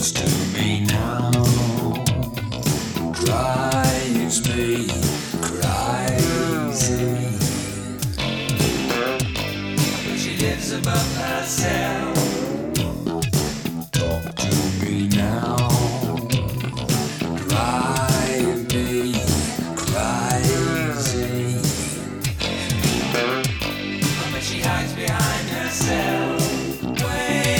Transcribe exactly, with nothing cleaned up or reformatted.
close to me now drives me crazy. She lives above herself.